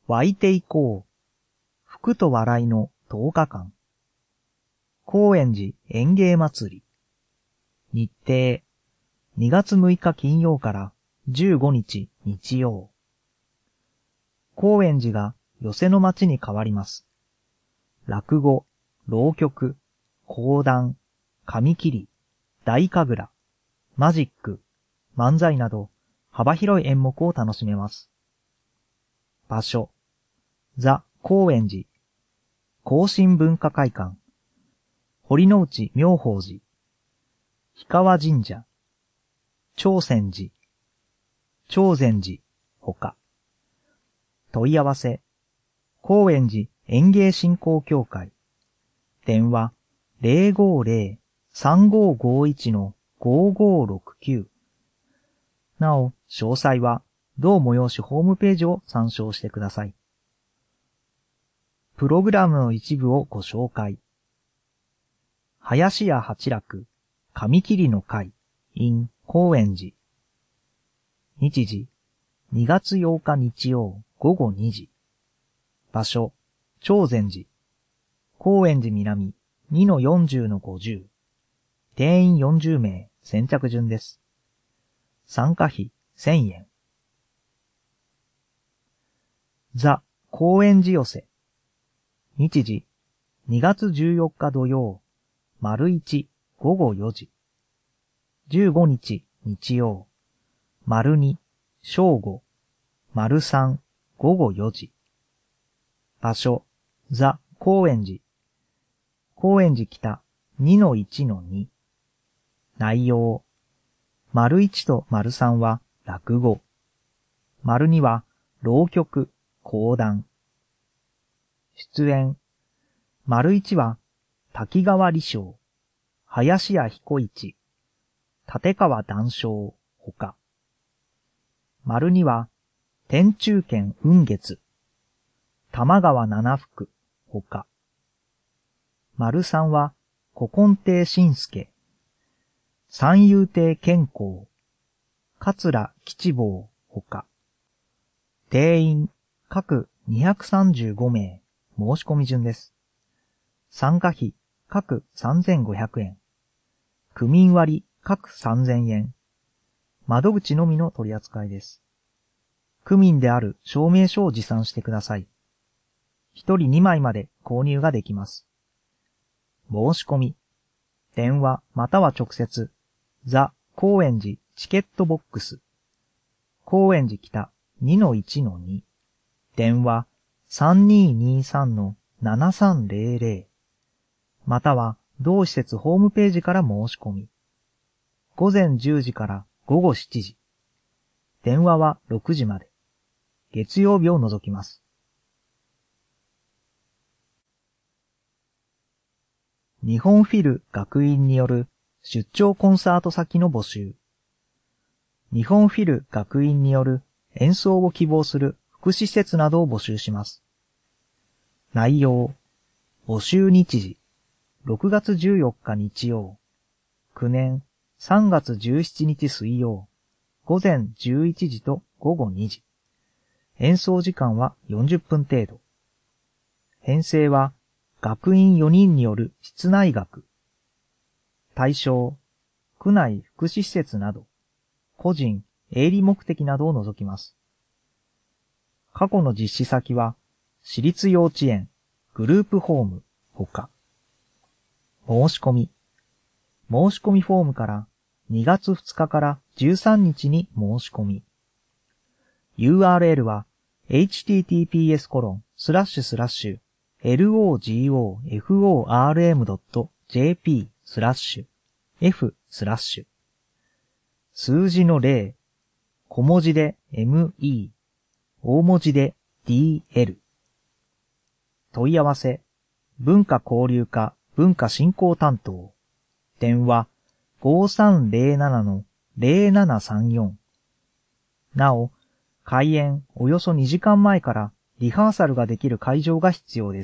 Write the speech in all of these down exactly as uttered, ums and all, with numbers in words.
湧いていこう。福と笑いのとおかかん。高円寺園芸祭り。日程。にがつむいか金曜からじゅうごにち日曜。高円寺が寄席の街に変わります。落語、浪曲、講談、紙切り、大神楽、マジック、漫才など幅広い演目を楽しめます。場所、ザ・高円寺、庚申文化会館、堀之内妙法寺、氷川神社、長泉寺、長禅寺、ほか。問い合わせ、高円寺園芸振興協会。電話 ゼロごゼロ さんごごいち ごごろくきゅう。なお、詳細は同催しホームページを参照してください。プログラムの一部をご紹介。林家八楽、紙切りの会 in 高円寺。日時、にがつようか日曜ごごにじ。場所、長禅寺。高円寺南 にのよんじゅうのごじゅう。定員よんじゅうめい、先着順です。参加費せんえん。ザ・高円寺寄せ。日時、にがつじゅうよっか土曜、丸いちごごよじ。じゅうごにち日曜、丸に正午、丸さんごごよじ。場所、ザ・高円寺。高円寺北 にのいちのに。内容、丸いちと丸さんは落語。丸には浪曲、講談。出演、丸いちは滝川理生、林家彦一、立川談笑、ほか。丸には天中軒雲月、玉川七福、ほか。丸三は古今亭新助、三遊亭健康、桂吉坊、ほか。定員、各にひゃくさんじゅうごめい、申し込み順です。参加費、各さんぜんごひゃくえん。区民割、各さんぜんえん。窓口のみの取り扱いです。区民である証明書を持参してください。ひとりにまいまで購入ができます。申し込み、電話または直接、ザ・高円寺チケットボックス。高円寺北 にのいちのに。電話 さんにーにーさんのななさんぜろぜろ。または同施設ホームページから申し込み。ごぜんじゅうじからごごしちじ。電話はろくじまで。月曜日を除きます。日本フィル学院による出張コンサート先の募集。日本フィル学院による演奏を希望する福祉施設などを募集します。内容、募集日時、ろくがつじゅうよっか日曜、きゅうねんさんがつじゅうしちにち水曜、ごぜんじゅういちじとごごにじ。演奏時間はよんじゅっぷん程度。編成は学院よにんによる室内楽。対象、区内福祉施設など、個人、営利目的などを除きます。過去の実施先は、私立幼稚園、グループホーム、ほか。申し込み。申し込みフォームからにがつふつかからじゅうさんにちに申し込み。ユーアールエル は エイチティーティーピーエスコロンスラッシュスラッシュロゴフォーアールエムドットジェーピー スラッシュ F スラッシュ数字のゼロ、小文字で エムイー、大文字で ディーエル。問い合わせ、文化交流課文化振興担当。電話 ごさんぜろななのぜろななさんよん。なお、開演およそにじかんまえからリハーサルができる会場が必要です。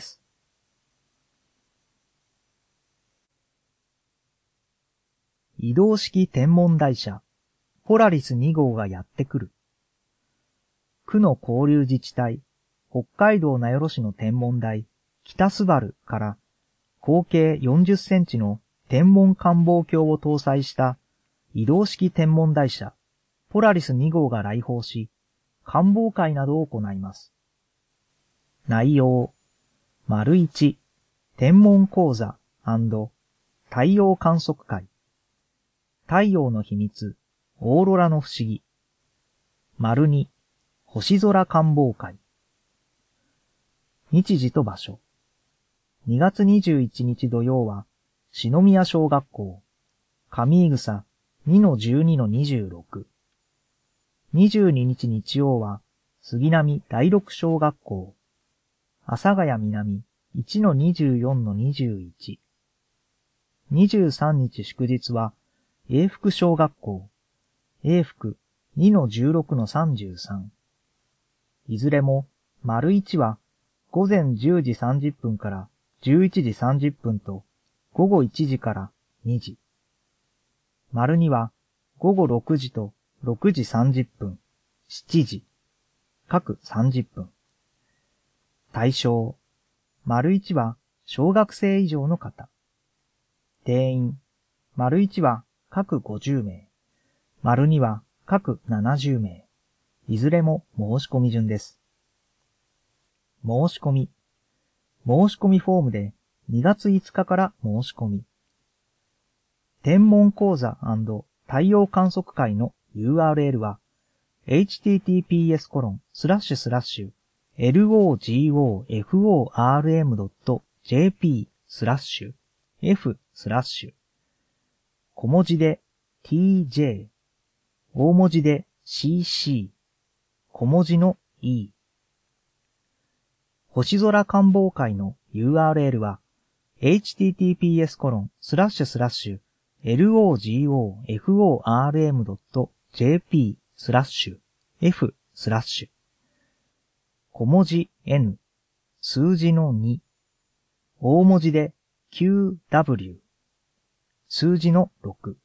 移動式天文台車ポラリスにごうがやってくる。区の交流自治体、 北海道名寄市の天文台、北スバルから口径よんじゅっセンチの天文観望鏡を搭載した移動式天文台車ポラリスに号が来訪し、観望会などを行います。内容、丸いち、天文講座&太陽観測会。太陽の秘密、オーロラの不思議。丸に、星空観望会。日時と場所。にがつにじゅういちにち土曜は、篠宮小学校、上井草 にのじゅうにのにじゅうろく。にじゅうににち日曜は、杉並第六小学校、阿佐ヶ谷南 いちのにじゅうよんのにじゅういち。にじゅうさんにち祝日は、永福小学校、永福 にのじゅうろくのさんじゅうさん。いずれも、丸いちは、午前じゅうじさんじゅっぷんからじゅういちじさんじゅっぷんと、午後いちじからにじ。丸には、午後ろくじとろくじさんじゅっぷん、しちじ、各さんじゅっぷん。対象、丸いちは小学生以上の方。定員、丸いちは各ごじゅうめい、丸には各ななじゅうめい、いずれも申し込み順です。申し込み。申し込みフォームでにがついつかから申し込み。天文講座&太陽観測会の ユーアールエル は エイチティーティーピーエスコロンスラッシュスラッシュエルオージーオーエフオーアールエムドットジェーピー スラッシュ F スラッシュ小文字で ティージェー 大文字で シーシー 小文字の E。星空観望会の ユーアールエル は エイチティーティーピーエスコロンスラッシュスラッシュエルオージーオーエフオーアールエムドットジェーピー スラッシュ F スラッシュ小文字 N 数字のに大文字で キューダブリュー 数字のろく。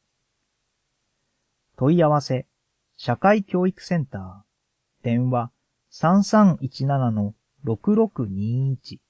問い合わせ社会教育センター電話 さんさんいちななのろくろくにいち。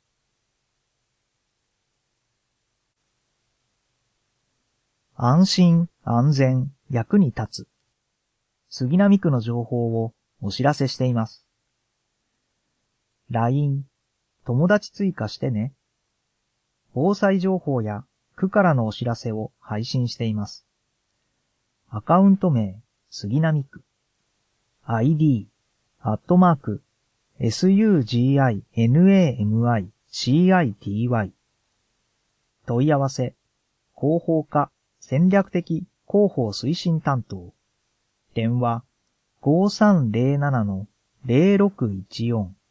安心安全役に立つ杉並区の情報をお知らせしています。ライン 友達追加してね。防災情報や区からのお知らせを配信しています。アカウント名杉並区 アイディー アットマーク エスユージーアイエヌエーエムアイシーアイティーワイ 問い合わせ広報課戦略的広報推進担当電話 ごさんぜろななのぜろろくいちよん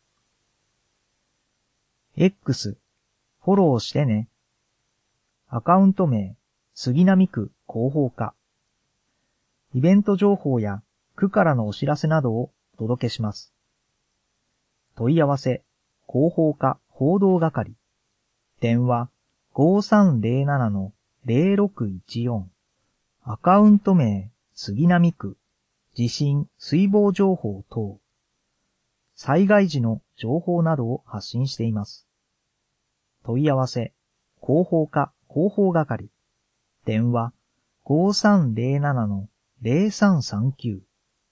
X フォローしてね。アカウント名杉並区広報課イベント情報や区からのお知らせなどをお届けします。問い合わせ広報課報道係電話 ごさんぜろななのぜろろくいちよん アカウント名杉並区地震水防情報等災害時の情報などを発信しています。問い合わせ広報課広報係電話 ごさんぜろななのぜろさんさんきゅ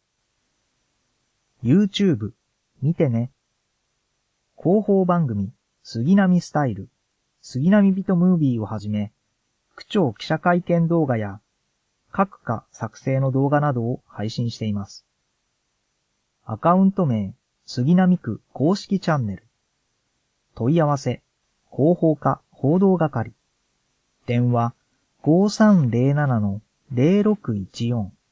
う YouTube 見てね。広報番組杉並スタイル杉並人ムービーをはじめ区長記者会見動画や各課作成の動画などを配信しています。アカウント名杉並区公式チャンネル問い合わせ広報課報道係電話 ごさんぜろななのぜろろくいちよん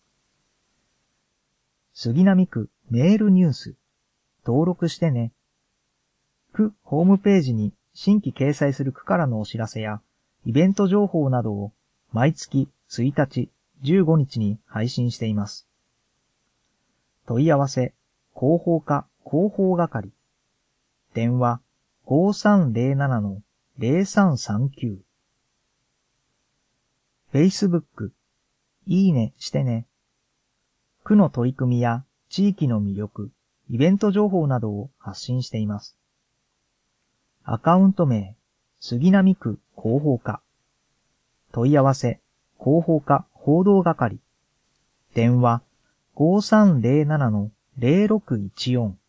杉並区メールニュース登録してね。区ホームページに新規掲載する区からのお知らせやイベント情報などを毎月ついたち、じゅうごにちに配信しています。問い合わせ広報課広報係電話 ごさんぜろななのぜろさんさんきゅう Facebook いいねしてね。区の取り組みや地域の魅力、 イベント情報などを発信しています。アカウント名、杉並区広報課。問い合わせ、広報課報道係。電話、ごさんぜろななのぜろろくいちよん。